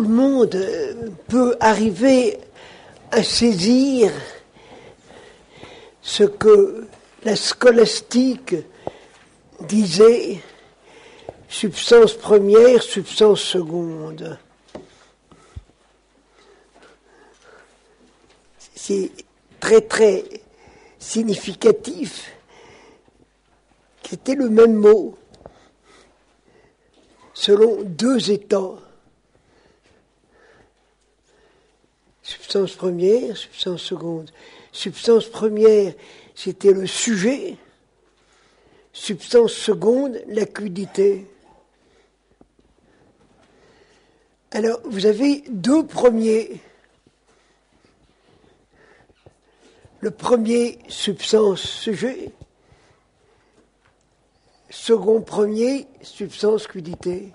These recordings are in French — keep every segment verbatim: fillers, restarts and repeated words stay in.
le monde peut arriver à saisir ce que la scolastique disait substance première, substance seconde. C'est très très significatif que c'était le même mot selon deux états. Substance première, substance seconde. Substance première, c'était le sujet. Substance seconde, l'acuité. Alors, vous avez deux premiers. Le premier, substance sujet. Second premier, substance quidité.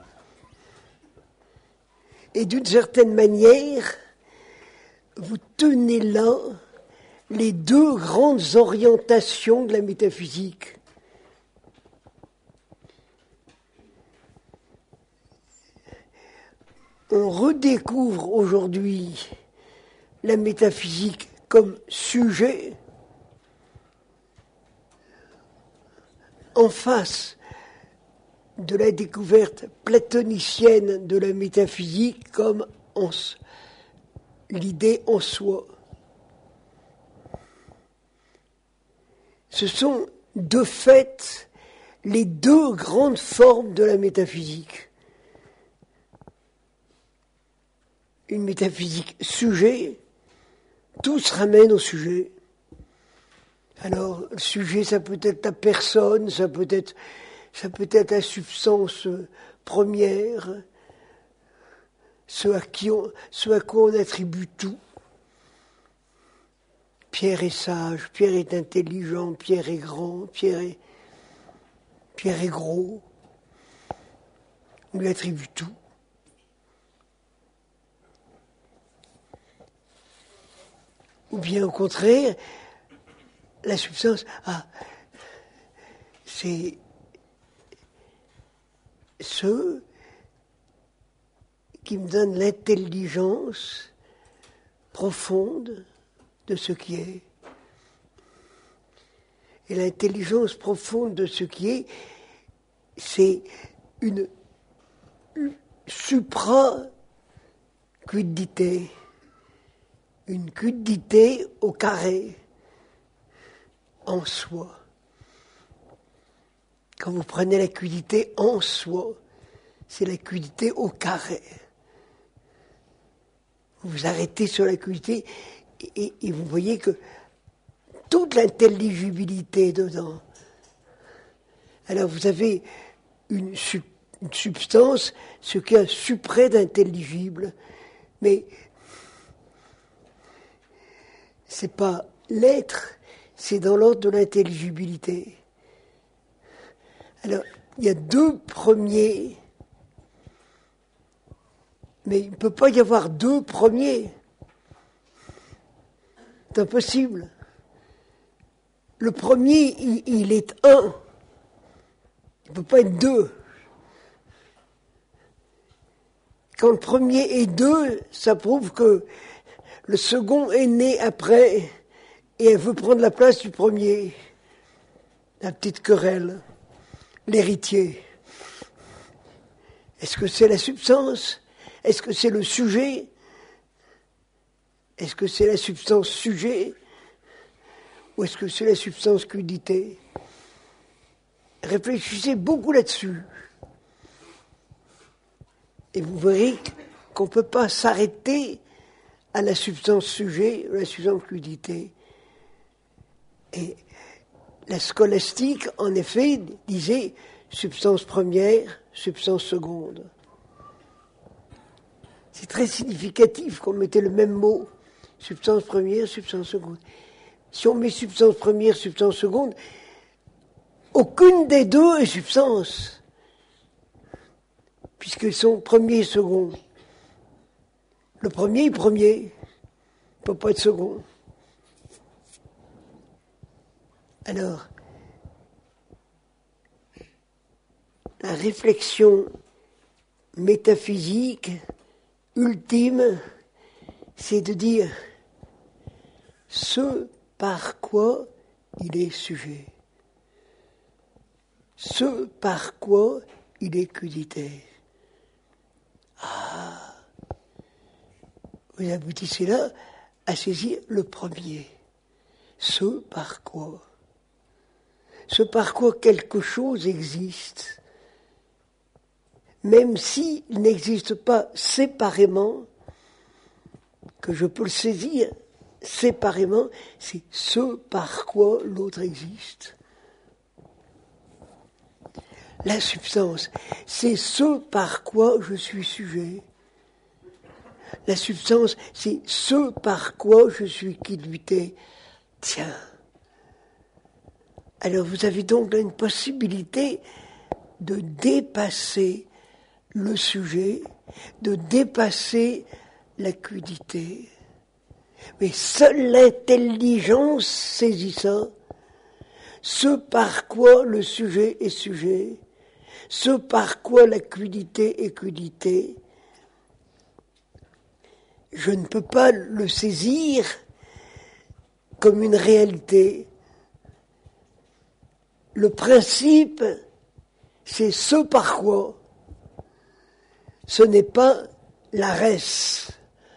Et d'une certaine manière, vous tenez là les deux grandes orientations de la métaphysique. On redécouvre aujourd'hui la métaphysique comme sujet en face de la découverte platonicienne de la métaphysique comme en, l'idée en soi. Ce sont de fait les deux grandes formes de la métaphysique. Une métaphysique sujet, tout se ramène au sujet. Alors, le sujet, ça peut être la personne, ça peut être, ça peut être la substance première, ce à, qui on, ce à quoi on attribue tout. Pierre est sage, Pierre est intelligent, Pierre est grand, Pierre est, Pierre est gros. On lui attribue tout. Ou bien au contraire, la substance, ah, c'est ceux qui me donnent l'intelligence profonde de ce qui est. Et l'intelligence profonde de ce qui est, c'est une supra-quidité, une quidité au carré, en soi. Quand vous prenez la quidité en soi, c'est la quidité au carré. Vous vous arrêtez sur la quidité et, et vous voyez que toute l'intelligibilité dedans. Alors vous avez une, sub, une substance, ce qui est un suprême d'intelligible, mais c'est pas l'être, c'est dans l'ordre de l'intelligibilité. Alors, il y a deux premiers, mais il ne peut pas y avoir deux premiers. C'est impossible. Le premier, il, il est un. Il ne peut pas être deux. Quand le premier est deux, ça prouve que le second est né après et elle veut prendre la place du premier. La petite querelle, l'héritier. Est-ce que c'est la substance ? Est-ce que c'est le sujet ? Est-ce que c'est la substance sujet ? Ou est-ce que c'est la substance quidité ? Réfléchissez beaucoup là-dessus. Et vous verrez qu'on ne peut pas s'arrêter à la substance sujet, à la substance quidité. Et la scolastique, en effet, disait substance première, substance seconde. C'est très significatif qu'on mettait le même mot, substance première, substance seconde. Si on met substance première, substance seconde, aucune des deux est substance, puisqu'ils sont premier et second. Le premier est premier, il ne peut pas être second. Alors, la réflexion métaphysique ultime, c'est de dire ce par quoi il est sujet, ce par quoi il est crudité. Ah, vous aboutissez là à saisir le premier, ce par quoi. Ce par quoi quelque chose existe, même s'il n'existe pas séparément, que je peux le saisir séparément, c'est ce par quoi l'autre existe. La substance, c'est ce par quoi je suis sujet. La substance, c'est ce par quoi je suis quitte. Tiens. Alors vous avez donc là une possibilité de dépasser le sujet, de dépasser la crudité. Mais seule l'intelligence saisit ça, ce par quoi le sujet est sujet, ce par quoi la crudité est crudité. Je ne peux pas le saisir comme une réalité. Le principe, c'est ce par quoi. Ce n'est pas la res.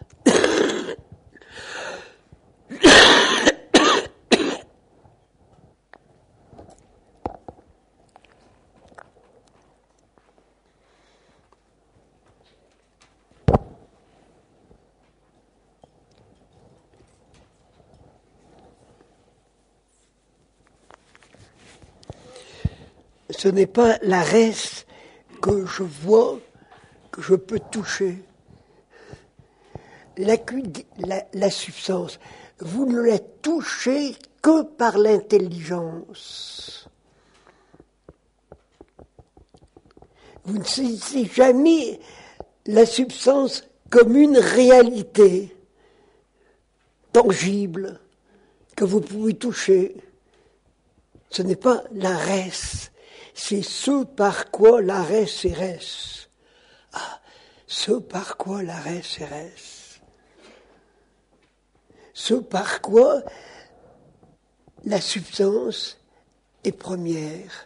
Ce n'est pas la res que je vois, que je peux toucher. La, la, la substance, vous ne la touchez que par l'intelligence. Vous ne saisissez jamais la substance comme une réalité tangible que vous pouvez toucher. Ce n'est pas la res, c'est ce par quoi la res est res. Ah, ce par quoi la res est res. Ce par quoi la substance est première.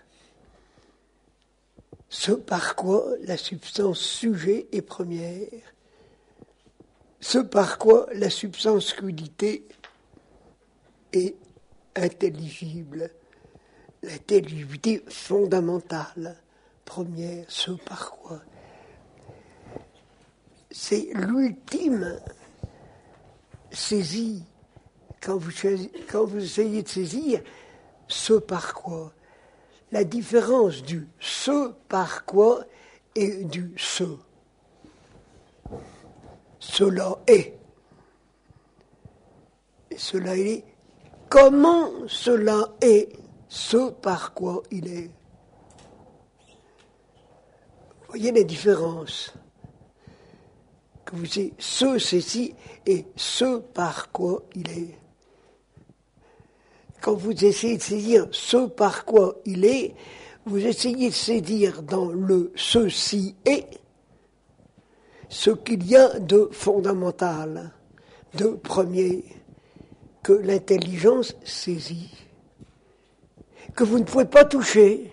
Ce par quoi la substance sujet est première. Ce par quoi la substance crudité est intelligible. L'intelligibilité fondamentale, première, ce par quoi. C'est l'ultime saisie, quand vous, quand vous essayez de saisir ce par quoi. La différence du ce par quoi et du ce. Cela est. Et cela est. Comment cela est, ce par quoi il est. Vous voyez les différences. Que vous dites ce, ceci et ce par quoi il est. Quand vous essayez de saisir ce par quoi il est, vous essayez de saisir dans le ceci est ce qu'il y a de fondamental, de premier, que l'intelligence saisit, que vous ne pouvez pas toucher,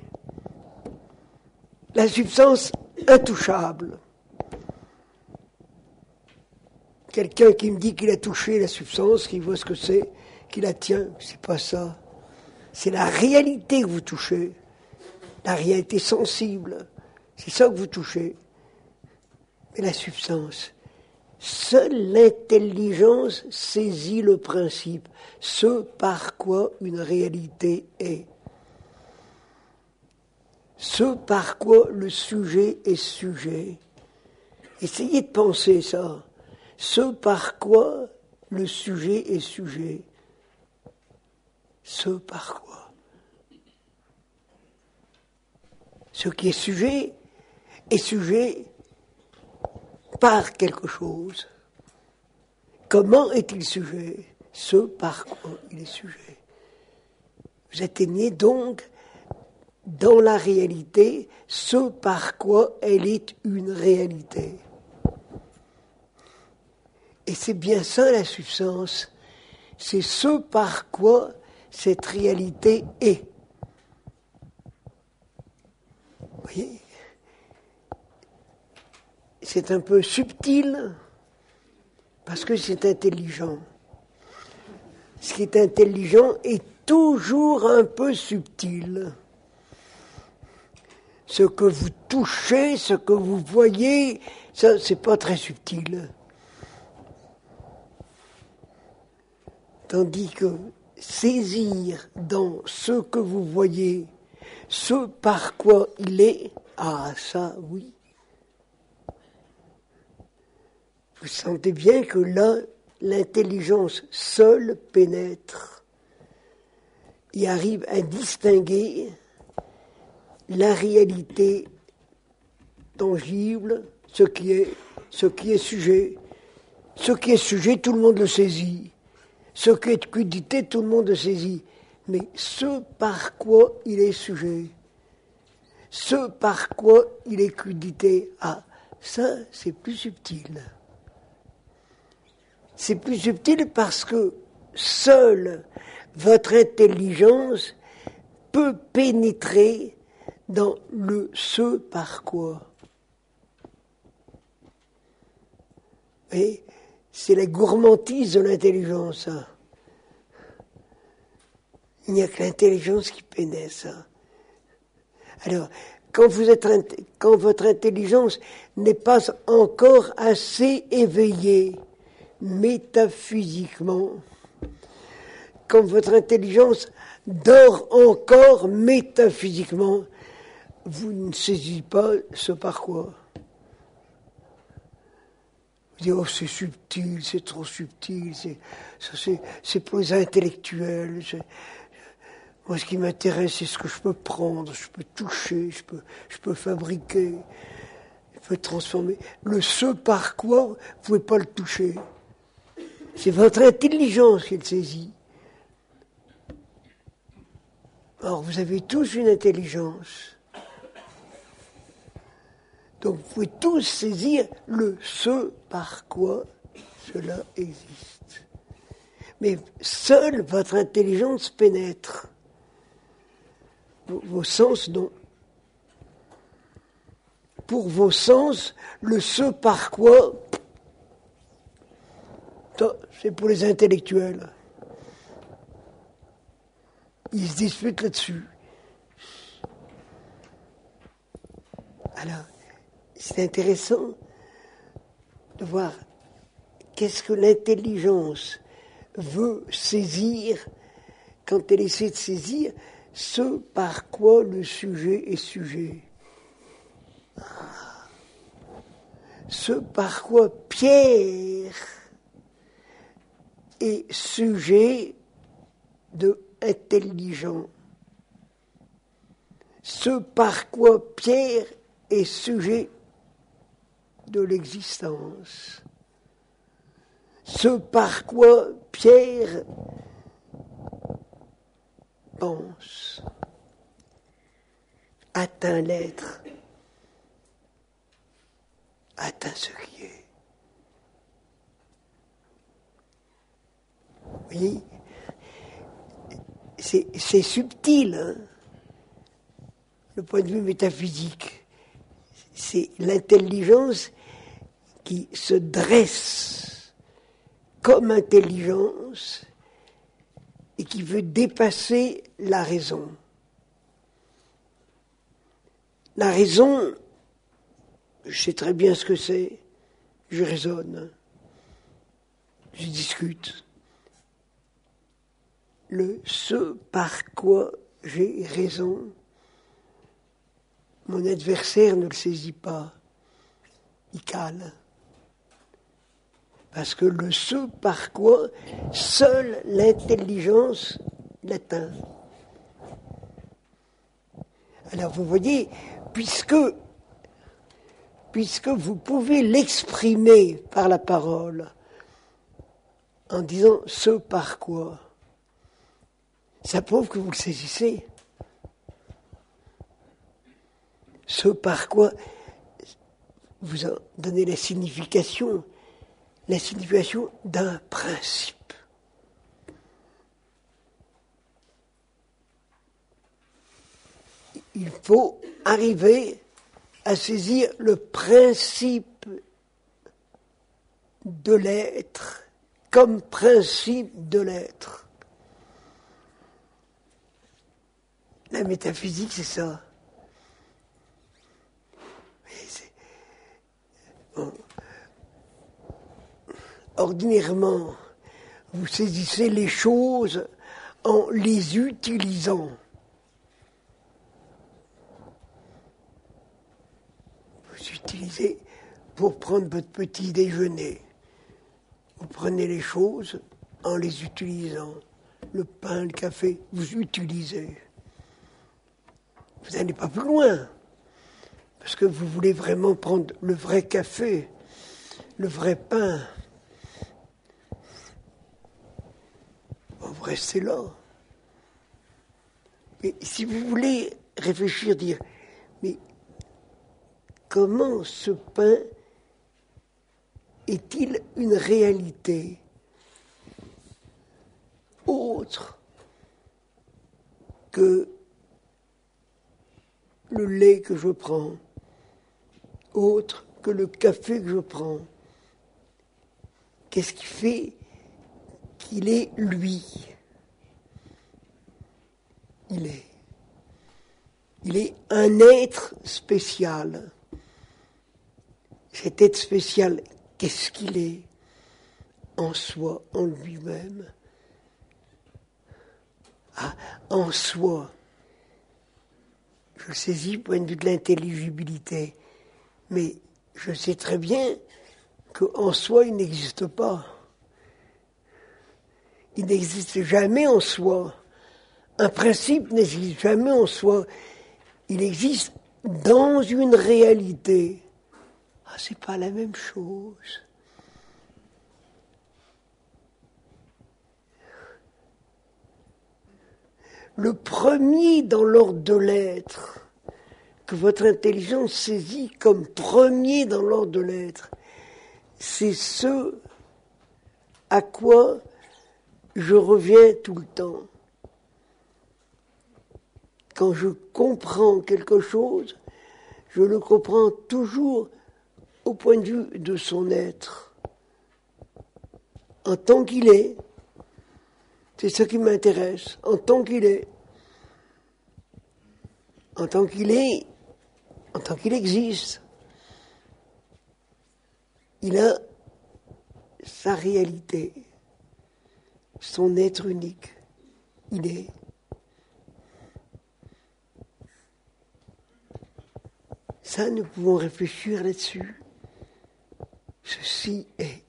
la substance intouchable. Quelqu'un qui me dit qu'il a touché la substance, qu'il voit ce que c'est, qu'il la tient, c'est pas ça. C'est la réalité que vous touchez, la réalité sensible, c'est ça que vous touchez. Mais la substance, seule l'intelligence saisit le principe, ce par quoi une réalité est. Ce par quoi le sujet est sujet. Essayez de penser ça. Ce par quoi le sujet est sujet. Ce par quoi. Ce qui est sujet est sujet par quelque chose. Comment est-il sujet? Ce par quoi il est sujet. Vous atteignez donc dans la réalité ce par quoi elle est une réalité. Et c'est bien ça la substance. C'est ce par quoi cette réalité est. Vous voyez ? C'est un peu subtil parce que c'est intelligent. Ce qui est intelligent est toujours un peu subtil. Ce que vous touchez, ce que vous voyez, ça, c'est pas très subtil. Tandis que saisir dans ce que vous voyez, ce par quoi il est, ah ça, oui. Vous sentez bien que là, l'intelligence seule pénètre et arrive à distinguer la réalité tangible, ce qui est, ce qui est sujet. Ce qui est sujet, tout le monde le saisit. Ce qui est crudité, tout le monde le saisit. Mais ce par quoi il est sujet, ce par quoi il est crudité, ah, ça, c'est plus subtil. C'est plus subtil parce que seule votre intelligence peut pénétrer dans le ce par quoi. Et c'est la gourmandise de l'intelligence, ça. Il n'y a que l'intelligence qui pénètre ça. Alors, quand, vous êtes, quand votre intelligence n'est pas encore assez éveillée métaphysiquement, quand votre intelligence dort encore métaphysiquement, vous ne saisissez pas ce par quoi. Vous dites, oh, c'est subtil, c'est trop subtil, c'est, ça, c'est, c'est pour les intellectuels. C'est, moi, ce qui m'intéresse, c'est ce que je peux prendre, je peux toucher, je peux, je peux fabriquer, je peux transformer. Le ce par quoi, vous ne pouvez pas le toucher. C'est votre intelligence qui le saisit. Or, vous avez tous une intelligence. Donc, vous pouvez tous saisir le ce par quoi cela existe. Mais seule votre intelligence pénètre. Vos, vos sens, non. Pour vos sens, le ce par quoi, ça, c'est pour les intellectuels. Ils se disputent là-dessus. Alors, c'est intéressant de voir qu'est-ce que l'intelligence veut saisir quand elle essaie de saisir ce par quoi le sujet est sujet. Ce par quoi Pierre est sujet de intelligent. Ce par quoi Pierre est sujet de l'existence. Ce par quoi Pierre pense, atteint l'être, atteint ce qui est. Vous voyez, c'est, c'est subtil, hein, le point de vue métaphysique. C'est l'intelligence qui se dresse comme intelligence et qui veut dépasser la raison. La raison, je sais très bien ce que c'est, je raisonne, je discute. Le ce par quoi j'ai raison, mon adversaire ne le saisit pas, il cale. Parce que le ce par quoi, seule l'intelligence l'atteint. Alors vous voyez, puisque, puisque vous pouvez l'exprimer par la parole, en disant ce par quoi, ça prouve que vous le saisissez. Ce par quoi vous en donnez la signification, la signification d'un principe. Il faut arriver à saisir le principe de l'être comme principe de l'être. La métaphysique, c'est ça. C'est... Bon. Ordinairement, vous saisissez les choses en les utilisant. Vous utilisez pour prendre votre petit déjeuner. Vous prenez les choses en les utilisant. Le pain, le café, vous utilisez. Vous n'allez pas plus loin. Parce que vous voulez vraiment prendre le vrai café, le vrai pain. Vous restez là. Mais si vous voulez réfléchir, dire, mais comment ce pain est-il une réalité autre que le lait que je prends, autre que le café que je prends? Qu'est-ce qui fait qu'il est lui? Il est. Il est un être spécial. Cet être spécial, qu'est-ce qu'il est en soi, en lui-même? Ah, en soi. Je saisis le point de vue de l'intelligibilité, mais je sais très bien qu'en soi, il n'existe pas. Il n'existe jamais en soi. Un principe n'existe jamais en soi. Il existe dans une réalité. Ah, c'est pas la même chose. Le premier dans l'ordre de l'être, que votre intelligence saisit comme premier dans l'ordre de l'être, c'est ce à quoi je reviens tout le temps. Quand je comprends quelque chose, je le comprends toujours au point de vue de son être, en tant qu'il est. C'est ce qui m'intéresse, en tant qu'il est. En tant qu'il est, en tant qu'il existe. Il a sa réalité, son être unique. Il est. Ça, nous pouvons réfléchir là-dessus. Ceci est.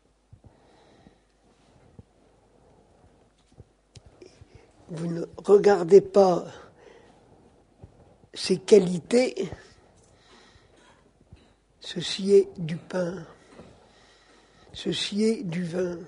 Vous ne regardez pas ses qualités. Ceci est du pain. Ceci est du vin.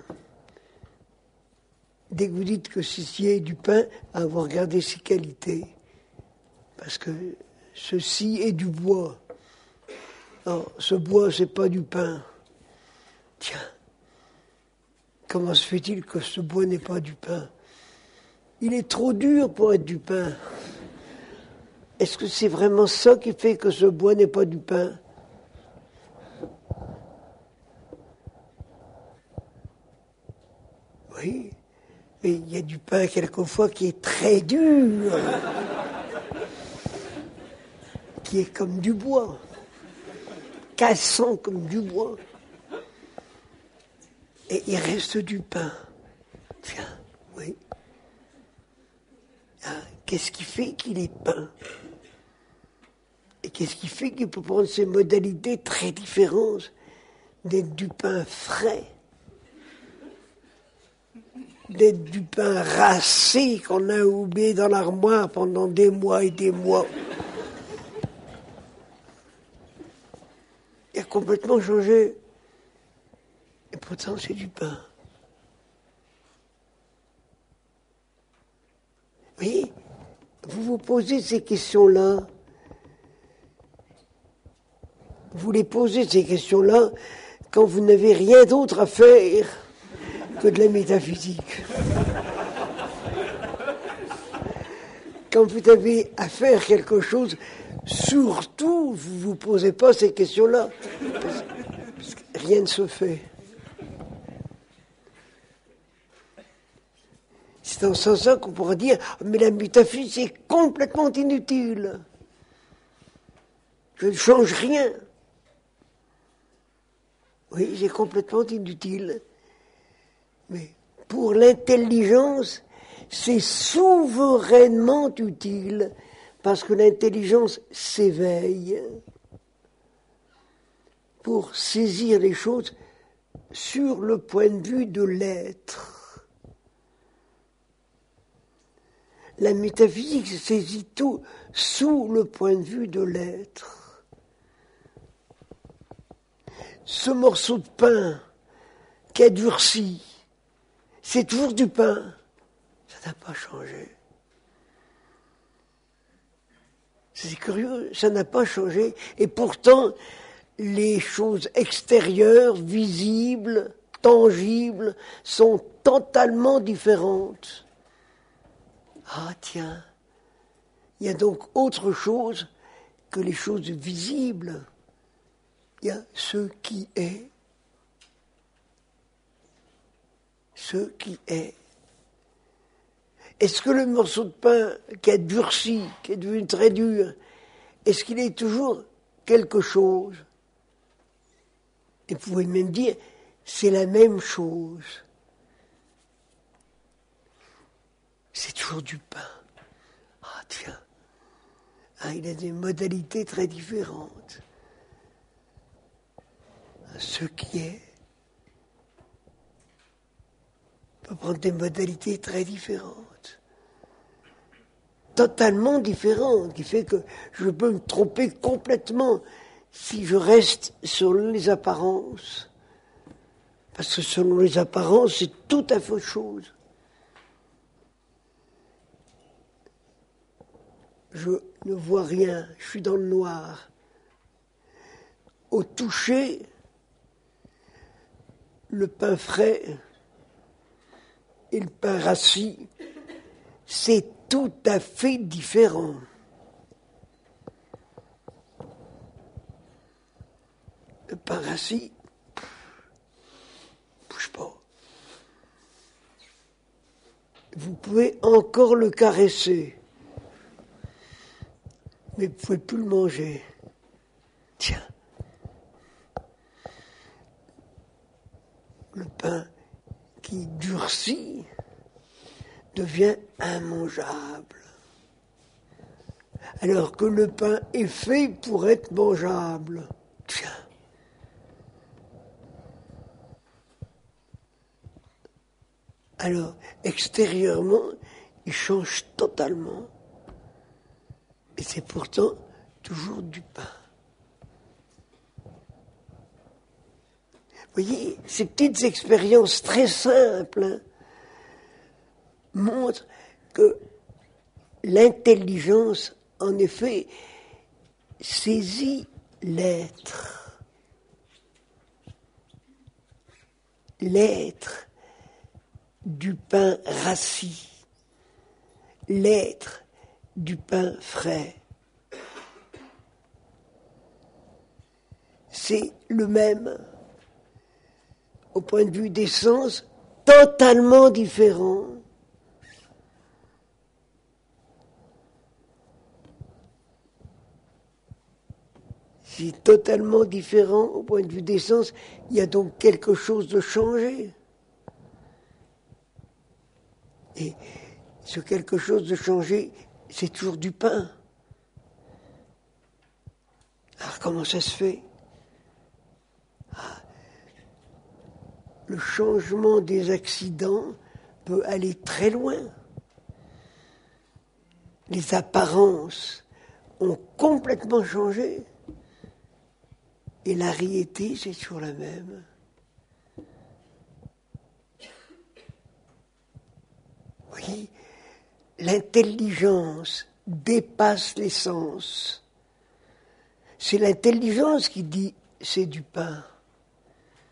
Dès que vous dites que ceci est du pain, vous regardez ses qualités. Parce que ceci est du bois. Non, ce bois, c'est pas du pain. Tiens, comment se fait-il que ce bois n'est pas du pain? Il est trop dur pour être du pain. Est-ce que c'est vraiment ça qui fait que ce bois n'est pas du pain? Oui, mais il y a du pain quelquefois qui est très dur, qui est comme du bois, cassant comme du bois. Et il reste du pain. Tiens, oui. Ah, qu'est-ce qui fait qu'il est pain? Et qu'est-ce qui fait qu'il peut prendre ces modalités très différentes d'être du pain frais, d'être du pain racé qu'on a oublié dans l'armoire pendant des mois et des mois. Il a complètement changé. Et pourtant, c'est du pain. Oui, vous vous posez ces questions-là. Vous les posez ces questions-là quand vous n'avez rien d'autre à faire que de la métaphysique. Quand vous avez à faire quelque chose, surtout, vous ne vous posez pas ces questions-là. Parce, parce que rien ne se fait. C'est en ce sens-là qu'on pourra dire « mais la métaphysique est complètement inutile. Je ne change rien. » Oui, c'est complètement inutile. Mais pour l'intelligence, c'est souverainement utile, parce que l'intelligence s'éveille pour saisir les choses sur le point de vue de l'être. La métaphysique saisit tout sous le point de vue de l'être. Ce morceau de pain qui a durci, c'est toujours du pain. Ça n'a pas changé. C'est curieux, ça n'a pas changé. Et pourtant, les choses extérieures, visibles, tangibles, sont totalement différentes. Ah tiens, il y a donc autre chose que les choses visibles. Il y a ce qui est. Ce qui est. Est-ce que le morceau de pain qui a durci, qui est devenu très dur, est-ce qu'il est toujours quelque chose? Et vous pouvez même dire, c'est la même chose. C'est toujours du pain. Ah tiens, ah, il a des modalités très différentes. Ce qui est peut prendre des modalités très différentes, totalement différentes, qui fait que je peux me tromper complètement si je reste sur les apparences, parce que selon les apparences, c'est tout à fait autre chose. Je ne vois rien, je suis dans le noir. Au toucher, le pain frais et le pain rassis, c'est tout à fait différent. Le pain rassis, bouge pas. Vous pouvez encore le caresser, mais vous ne pouvez plus le manger. Tiens, le pain qui durcit devient immangeable. Alors que le pain est fait pour être mangeable. Tiens. Alors, extérieurement, il change totalement. Et c'est pourtant toujours du pain. Vous voyez, ces petites expériences très simples hein, montrent que l'intelligence, en effet, saisit l'être. L'être du pain rassis, l'être du pain frais. C'est le même. Au point de vue des sens, totalement différent. C'est totalement différent au point de vue des sens, il y a donc quelque chose de changé. Et ce quelque chose de changé, c'est toujours du pain. Alors comment ça se fait ? Ah, le changement des accidents peut aller très loin. Les apparences ont complètement changé. Et la réalité, c'est toujours la même. Oui, l'intelligence dépasse les sens. C'est l'intelligence qui dit c'est du pain.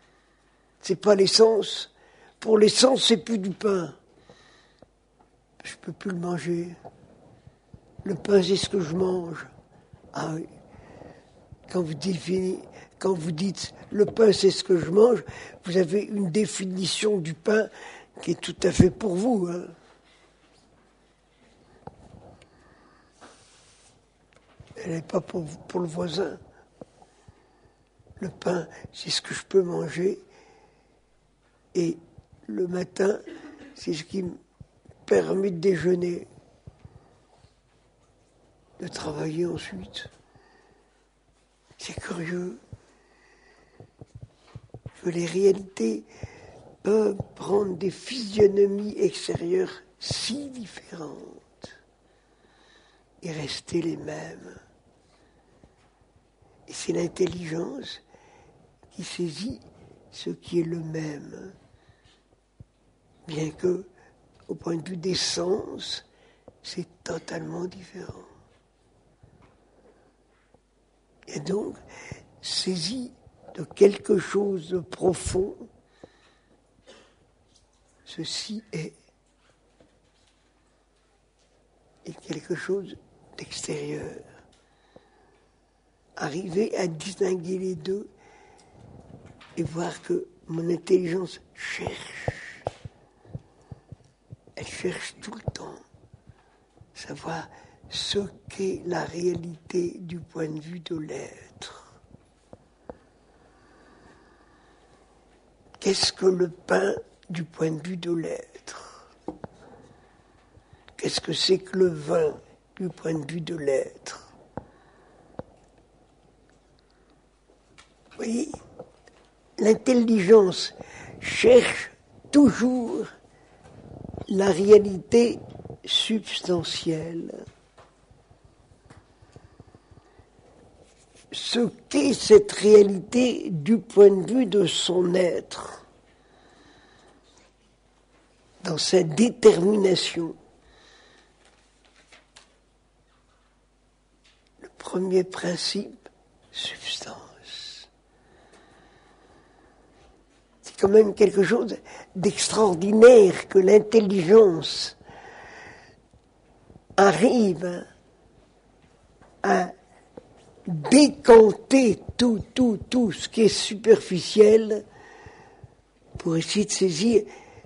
c'est pas l'essence. Pour l'essence, c'est plus du pain. Je peux plus le manger. Le pain, c'est ce que je mange. Ah oui. Quand vous définissez, quand vous dites le pain, c'est ce que je mange, vous avez une définition du pain qui est tout à fait pour vous. Hein. Elle n'est pas pour, pour le voisin. Le pain, c'est ce que je peux manger. Et le matin, c'est ce qui me permet de déjeuner, de travailler ensuite. C'est curieux que les réalités peuvent prendre des physionomies extérieures si différentes et rester les mêmes. Et c'est l'intelligence qui saisit ce qui est le même, bien que, au point de vue des sens, c'est totalement différent. Et donc, saisi de quelque chose de profond, ceci est, et quelque chose d'extérieur. Arriver à distinguer les deux et voir que mon intelligence cherche, elle cherche tout le temps, savoir ce qu'est la réalité du point de vue de l'être. Qu'est-ce que le pain du point de vue de l'être? Qu'est-ce que c'est que le vin du point de vue de l'être? Vous voyez, l'intelligence cherche toujours la réalité substantielle. Ce qu'est cette réalité du point de vue de son être, dans sa détermination. Le premier principe, substance. C'est quand même quelque chose d'extraordinaire que l'intelligence arrive à décanter tout, tout, tout ce qui est superficiel pour essayer de saisir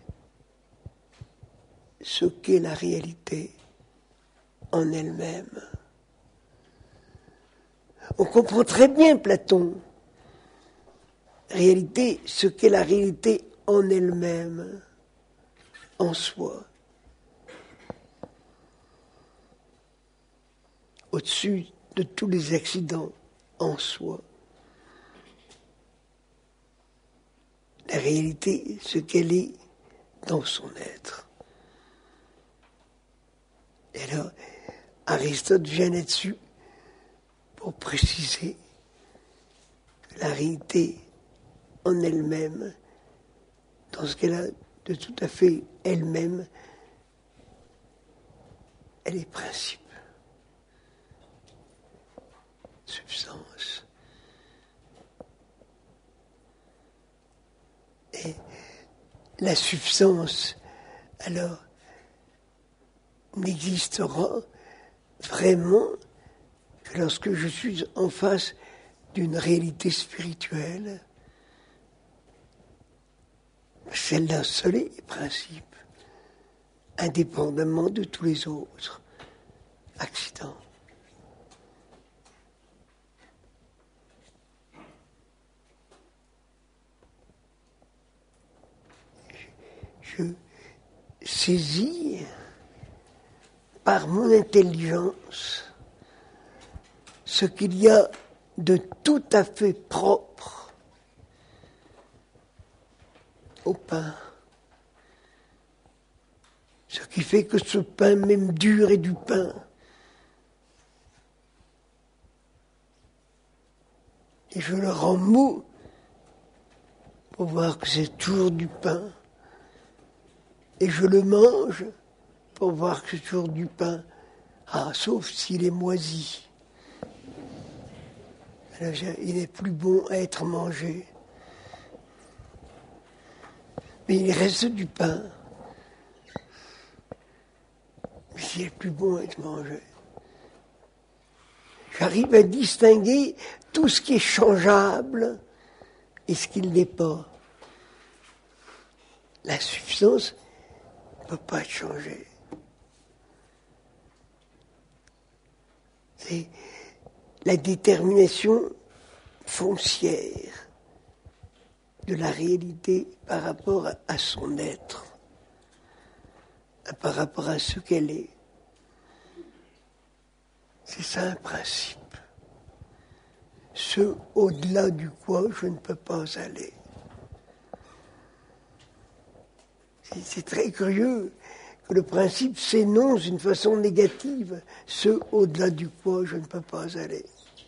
ce qu'est la réalité en elle-même. On comprend très bien Platon. Réalité, ce qu'est la réalité en elle-même, en soi. Au-dessus de tous les accidents en soi. La réalité, ce qu'elle est dans son être. Et alors, Aristote vient là-dessus pour préciser que la réalité en elle-même, dans ce qu'elle a de tout à fait elle-même, elle est principe. Substance. Et la substance, alors, n'existera vraiment que lorsque je suis en face d'une réalité spirituelle, celle d'un seul principe, indépendamment de tous les autres accidents. Je saisis par mon intelligence ce qu'il y a de tout à fait propre au pain. Ce qui fait que ce pain, même dur, est du pain. Et je le rends mou pour voir que c'est toujours du pain. Et je le mange pour voir que c'est toujours du pain. Ah, sauf s'il est moisi. Alors, il n'est plus bon à être mangé. mais il reste du pain. Mais c'est plus bon à être mangé. J'arrive à distinguer tout ce qui est changeable et ce qui ne l'est pas. La substance ne peut pas être changée. C'est la détermination foncière de la réalité par rapport à son être, par rapport à ce qu'elle est. C'est ça un principe. Ce au-delà du quoi je ne peux pas aller. C'est très curieux que le principe s'énonce d'une façon négative, ce au-delà du quoi je ne peux pas aller.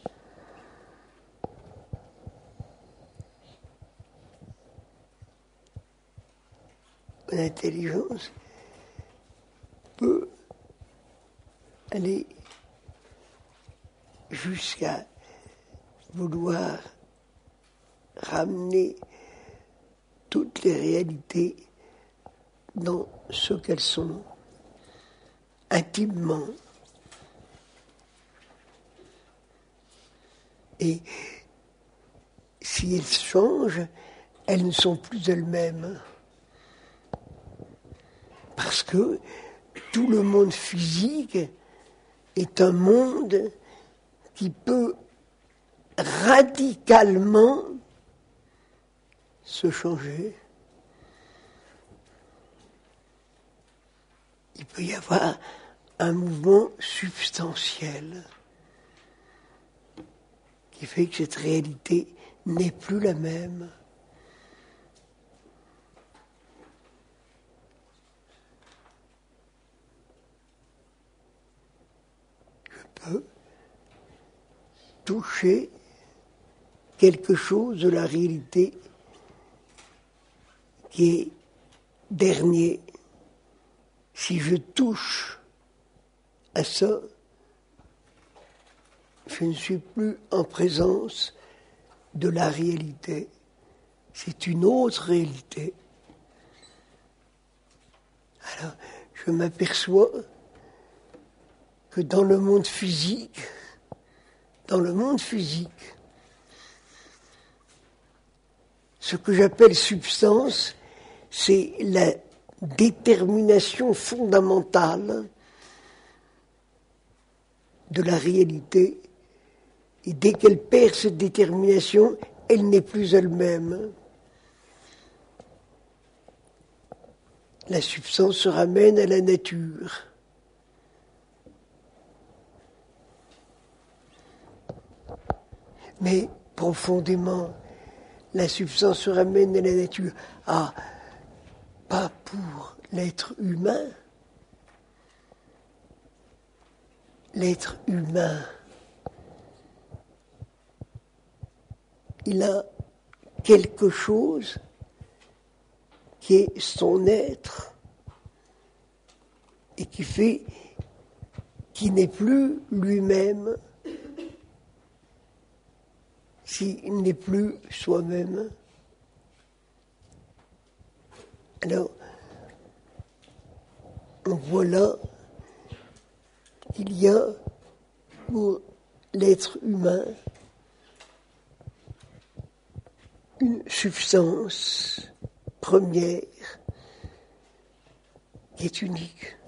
L'intelligence peut aller jusqu'à vouloir ramener toutes les réalités dans ce qu'elles sont, intimement. Et si elles changent, elles ne sont plus elles-mêmes. Parce que tout le monde physique est un monde qui peut radicalement se changer. Il peut y avoir un mouvement substantiel qui fait que cette réalité n'est plus la même. Je peux toucher quelque chose de la réalité qui est dernier. Si je touche à ça, je ne suis plus en présence de la réalité. C'est une autre réalité. Alors, je m'aperçois que dans le monde physique, dans le monde physique, ce que j'appelle substance, c'est la détermination fondamentale de la réalité. Et dès qu'elle perd cette détermination, elle n'est plus elle-même. La substance se ramène à la nature. Mais profondément, la substance se ramène à la nature. Ah, pas pour l'être humain. L'être humain, il a quelque chose qui est son être et qui fait qu'il n'est plus lui-même s'il n'est plus soi-même. Alors, on voit là qu'il y a pour l'être humain une substance première qui est unique.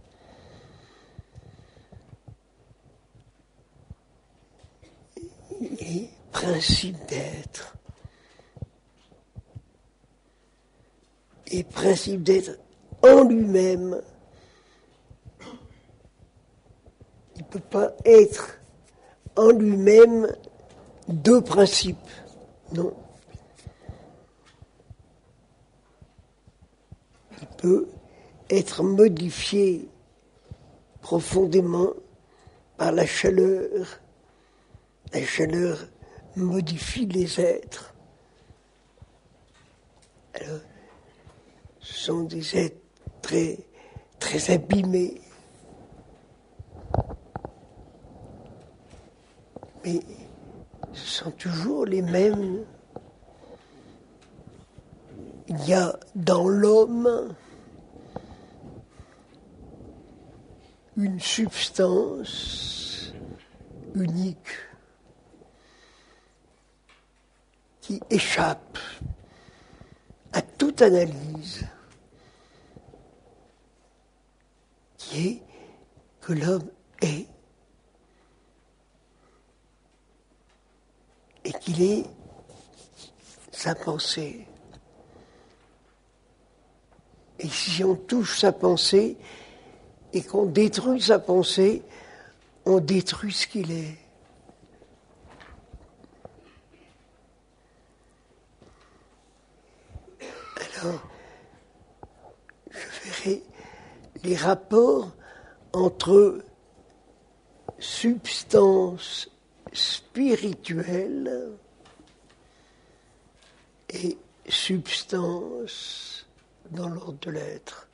Et principe d'être. Et principe d'être en lui-même. Il ne peut pas être en lui-même deux principes. Non. Il peut être modifié profondément par la chaleur. La chaleur modifie les êtres. Alors, ce sont des êtres très, très abîmés. Mais ce sont toujours les mêmes. Ils il y a dans l'homme une substance unique qui échappe à toute analyse, qui est que l'homme est, et qu'il est sa pensée. Et si on touche sa pensée et qu'on détruit sa pensée, on détruit ce qu'il est. Alors, je verrai les rapports entre substance spirituelle et substance dans l'ordre de l'être.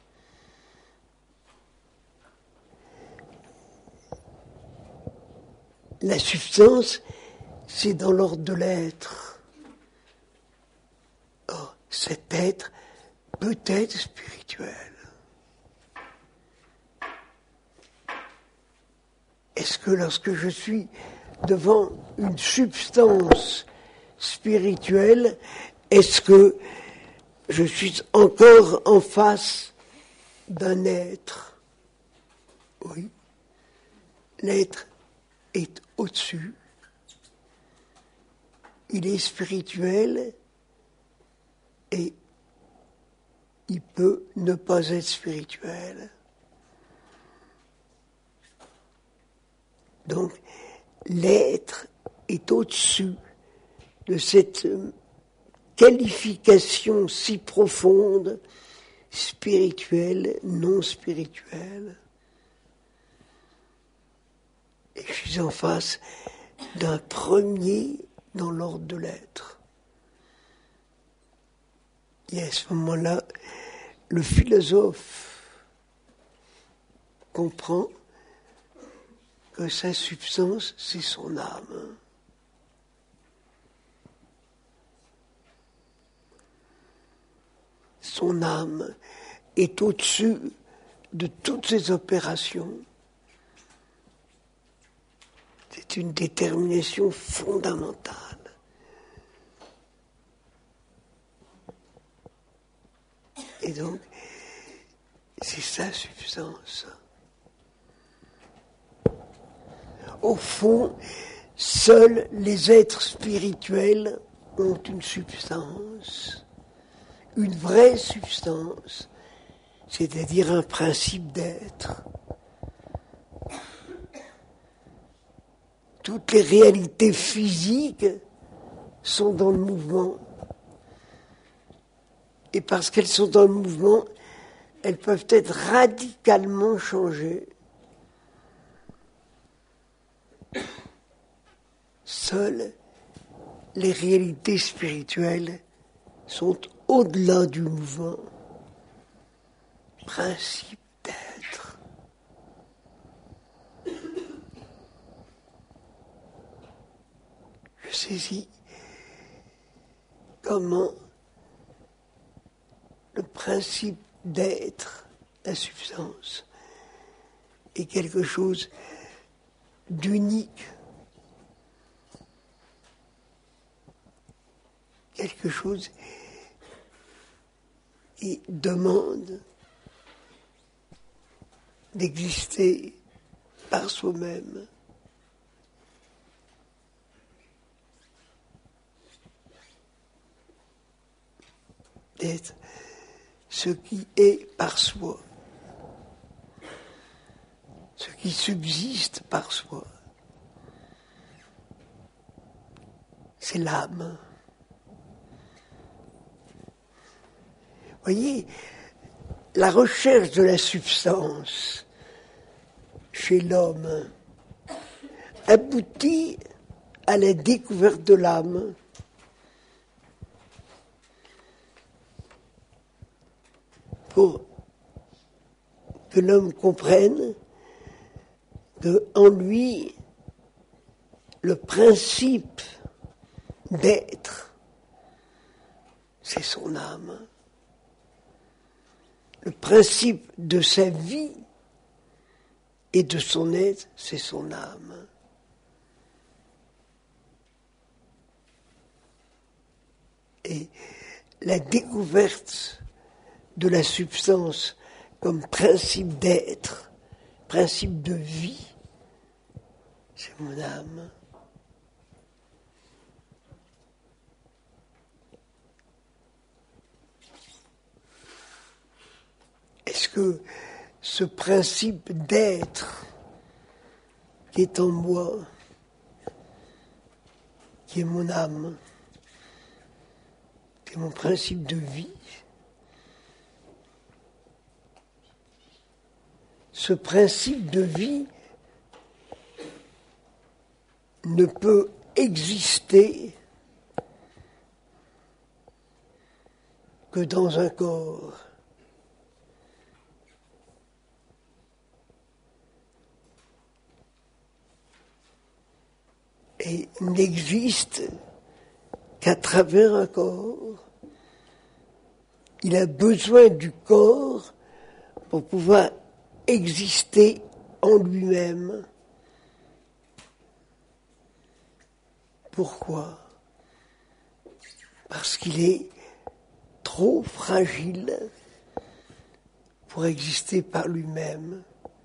La substance, c'est dans l'ordre de l'être. Or, cet être peut être spirituel. Est-ce que lorsque je suis devant une substance spirituelle, est-ce que je suis encore en face d'un être? Oui. L'être est au-dessus. Il est spirituel et il peut ne pas être spirituel. Donc, l'être est au-dessus de cette qualification si profonde, spirituelle, non spirituelle. Et je suis en face d'un premier dans l'ordre de l'être. Et à ce moment-là, le philosophe comprend que sa substance, c'est son âme. Son âme est au-dessus de toutes ses opérations. C'est une détermination fondamentale. Et donc, c'est sa substance. Au fond, seuls les êtres spirituels ont une substance, une vraie substance, c'est-à-dire un principe d'être. Toutes les réalités physiques sont dans le mouvement. Et parce qu'elles sont dans le mouvement, elles peuvent être radicalement changées. Seules les réalités spirituelles sont au-delà du mouvement. Principe d'être. Je saisis comment le principe d'être, la substance, est quelque chose d'unique, quelque chose qui demande d'exister par soi-même. D'être ce qui est par soi, ce qui subsiste par soi. C'est l'âme. Voyez, la recherche de la substance chez l'homme aboutit à la découverte de l'âme. Pour que l'homme comprenne qu'en lui, le principe d'être, c'est son âme. le principe de sa vie et de son être, c'est son âme. Et la découverte de la substance comme principe d'être, principe de vie, c'est mon âme. Est-ce que ce principe d'être qui est en moi, qui est mon âme, qui est mon principe de vie, ce principe de vie ne peut exister que dans un corps. Et n'existe qu'à travers un corps. Il a besoin du corps pour pouvoir exister en lui-même. Pourquoi ? Parce qu'il est trop fragile pour exister par lui-même.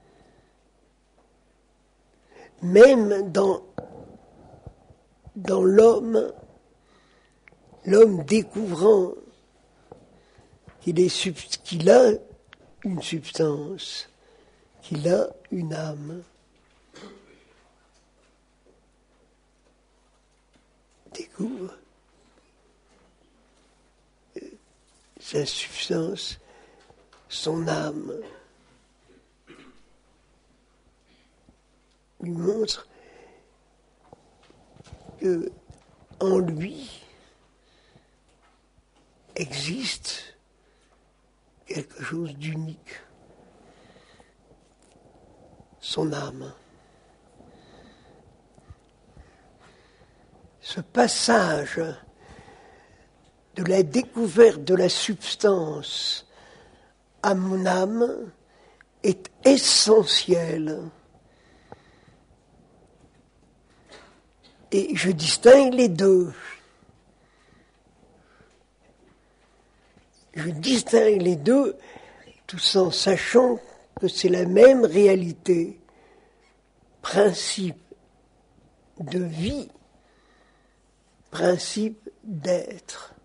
Même dans, dans l'homme, l'homme découvrant qu'il est sub, qu'il a une substance, qu'il a une âme, découvre sa substance, son âme, lui montre que en lui existe quelque chose d'unique, son âme. Ce passage de la découverte de la substance à mon âme est essentiel. Et je distingue les deux. Je distingue les deux tout en sachant que c'est la même réalité. Principe de vie, principe d'être.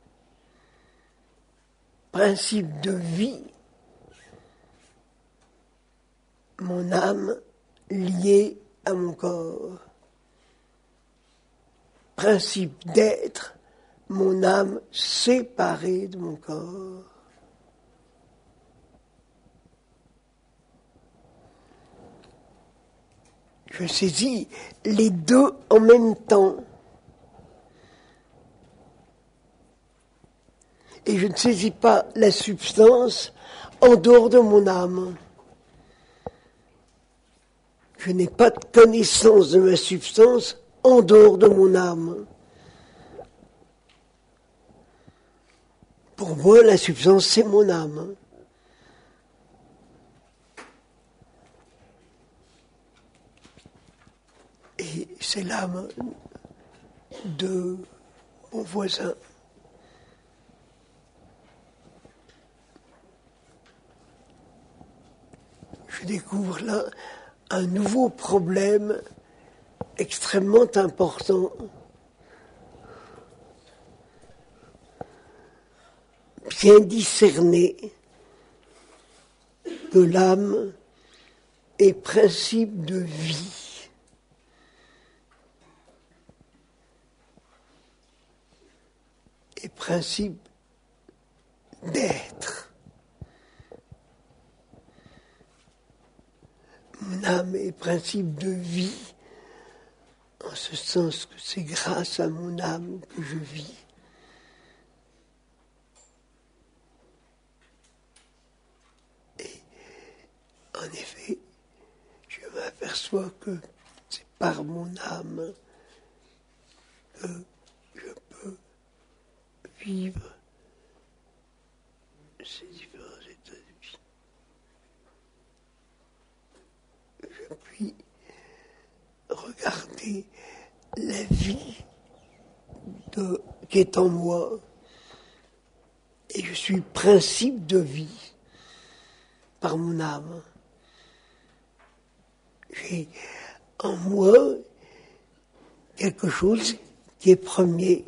Principe de vie, mon âme liée à mon corps. Principe d'être, mon âme séparée de mon corps. Je saisis les deux en même temps. Et je ne saisis pas la substance en dehors de mon âme. Je n'ai pas de connaissance de ma substance en dehors de mon âme. Pour moi, la substance, c'est mon âme. Et c'est l'âme de mon voisin. Je découvre là un nouveau problème extrêmement important. Bien discerner que l'âme est principe de vie. Et principe d'être. Mon âme est principe de vie, en ce sens que c'est grâce à mon âme que je vis. Et en effet, je m'aperçois que c'est par mon âme que je peux vivre ces différents états de vie. puis regarder la vie de, qui est en moi. Et je suis principe de vie par mon âme. J'ai en moi quelque chose qui est premier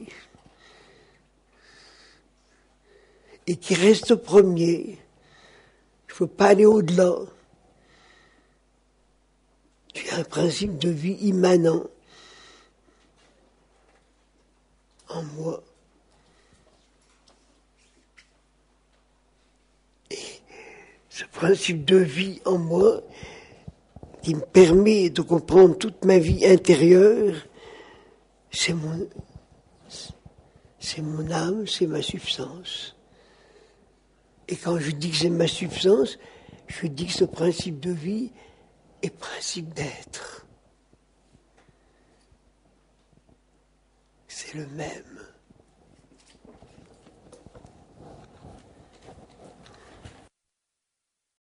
et qui reste premier. Je ne peux pas aller au-delà. J'ai un principe de vie immanent en moi. Et ce principe de vie en moi, qui me permet de comprendre toute ma vie intérieure, c'est mon, c'est mon âme, c'est ma substance. Et quand je dis que c'est ma substance, je dis que ce principe de vie est principe d'être. C'est le même.